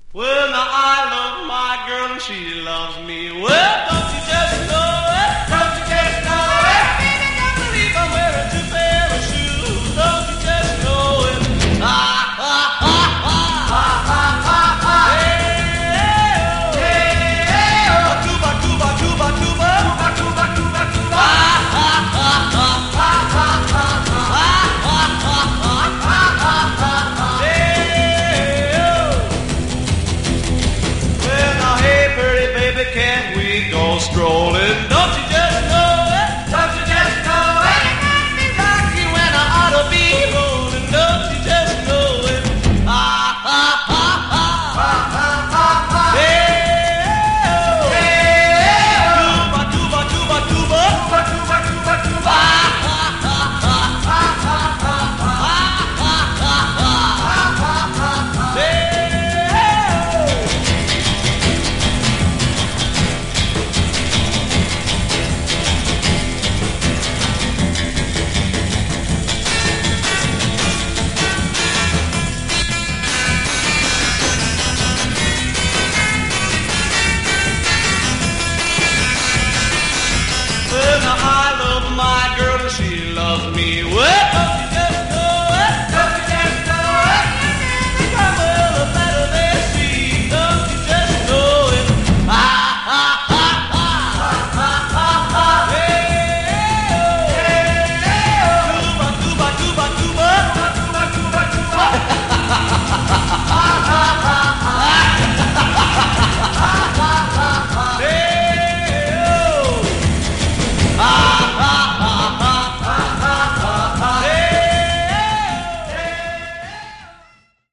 Well, now I love my girl and she loves me. Well, don't you just know it? Don't you just know it? Baby, can't believe I'm wearing two pair of shoes. Don't you just know it? Ah, ah, ah, ah, ah, ah, ah, ah. Hey, oh, hey, oh. Cuba, Cuba, Cuba, Cuba, Cuba, Cuba, Cuba, Cuba. Ah, ah, ah, ah, ah, ah, ah, ah, ah, ah, ah. Hey, oh. Well, now, hey, pretty baby, can't we go strolling